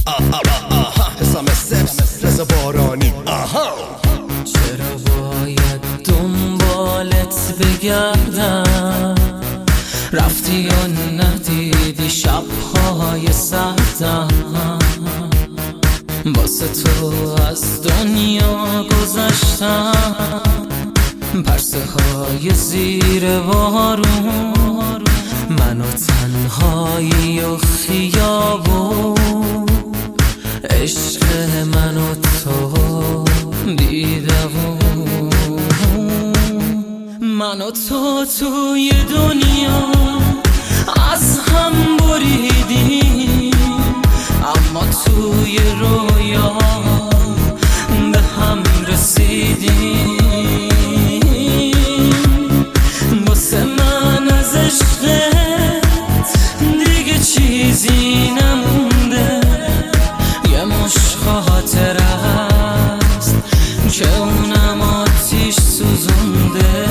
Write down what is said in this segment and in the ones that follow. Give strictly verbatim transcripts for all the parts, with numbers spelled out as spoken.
حسام سبس رضا بارانی. چرا باید دنبالت بگردم؟ رفتی و ندیدی شبهای سردم، واسه تو از دنیا گذشتم. پرسه های زیر بارون، من و تنهایی و خیابون، عشق من و تو دیدمون. من و تو توی دنیا از هم بریدیم، اما توی رویا به هم رسیدیم. واسه من از عشقت دیگه چیزی نمونده، یه مش خاطر است که اونم آتیش سوزونده.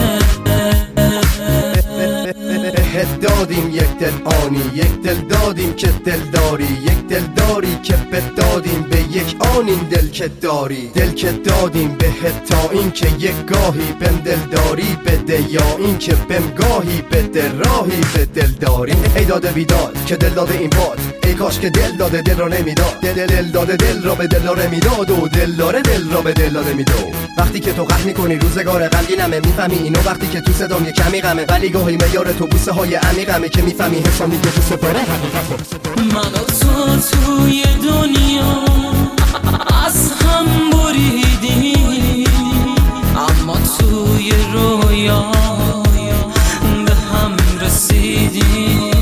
بهت دادیم یک دل آنی، یک دل دادیم که دل داری، یک دل داری که بهت دادیم به یک آن این دل که داری. دل که دادیم بهت تا این که یک گاهی بهم دل داری بده، یا این که بهم گاهی بده راهی به دل داری. ای داده بیداد که دل داده این باد، ای کاش که دل داده دل را نمیداد. دل دل داده دل را به دل داره میداد، و دل داره دل را به دل داده میداد. وقتی که تو قهر میکنی روزگار غمگینمه، میفهمی اینو وقتی که تو صدام یه کمی غمه، ولی گاهی معیار تو بوسه های عمیقمه که میفهمی حسام دیگه تو سپاره حقیقته. من و تو توی دنیا از هم بریدیم، اما توی رویا به هم رسیدیم.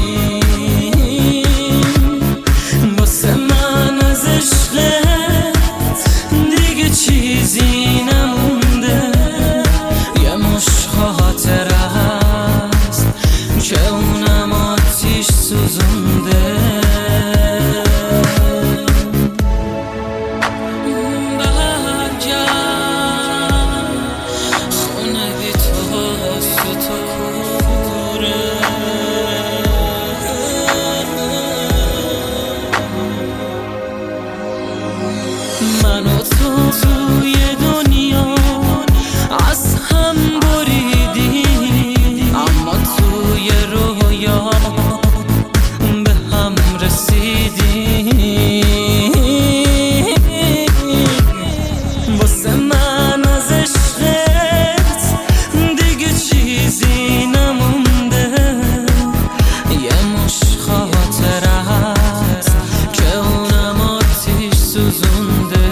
واسه من از عشقت دیگه چیزی نمونده، یه مش خاطر است که اونم آتیش سوزونده. من و تو توی دنیا از هم بریدیم، اما توی رویا به هم رسیدیم. واسه من از عشقت دیگه چیزی نمونده، یه مش خاطر است که اونم آتیش سوزونده.